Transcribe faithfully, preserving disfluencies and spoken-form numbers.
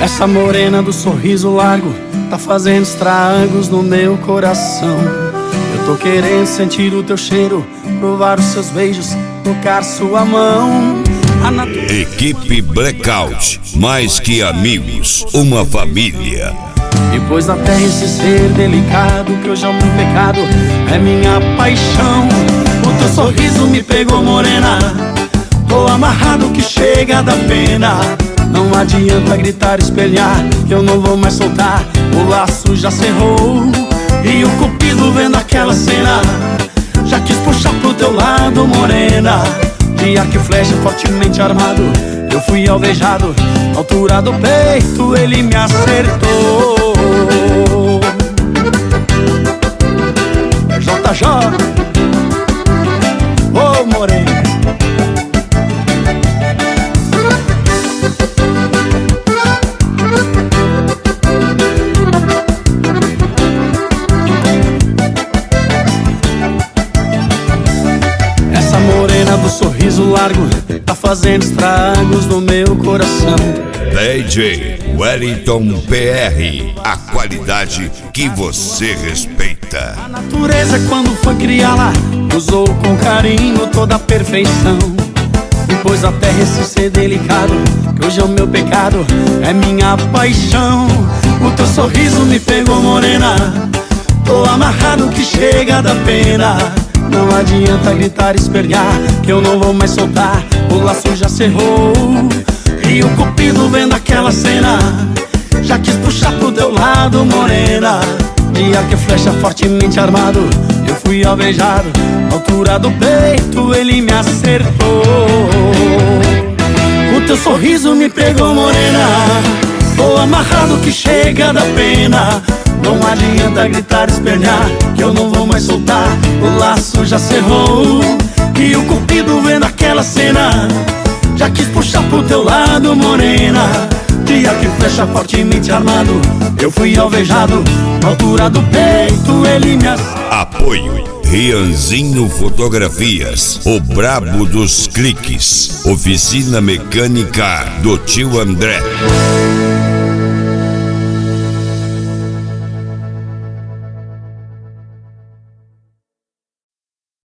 Essa morena do sorriso largo tá fazendo estragos no meu coração. Eu tô querendo sentir o teu cheiro, provar os seus beijos, tocar sua mão. Natu... Equipe Blackout, mais que amigos, uma família. Depois da terra esse ser delicado, que hoje é o meu pecado, é minha paixão. O teu sorriso me pegou, morena, tô amarrado que chega da pena. Não adianta gritar, espelhar, que eu não vou mais soltar. O laço já cerrou e o cupido vendo aquela cena já quis puxar pro teu lado, morena. De arco e flecha fortemente armado, eu fui alvejado. Na altura do peito ele me acertou. É J J, ô oh, morena. Essa morena do sorriso largo tá fazendo estragos no meu coração. D J Wellington P R, a qualidade que você respeita. A natureza, quando foi criá-la, usou com carinho toda a perfeição. Depois a terra esse ser delicado, que hoje é o meu pecado, é minha paixão. O teu sorriso me pegou, morena, tô amarrado que chega da pena. Não adianta gritar, espernear, que eu não vou mais soltar. O laço já cerrou e o cupido vendo aquela cena já quis puxar pro teu lado, morena. De arco e flecha fortemente armado, eu fui alvejado. Na altura do peito ele me acertou. O teu sorriso me pegou, morena, tô amarrado que chega da pena. Não adianta gritar, espernear, que eu não vou mais soltar. O laço já cerrou e o cupido vendo aquela cena já quis puxar pro teu lado, morena. De arco e flecha fortemente armado, eu fui alvejado. Na altura do peito ele me acertou. Apoio Rianzinho Fotografias, o brabo dos cliques. Oficina mecânica do tio André.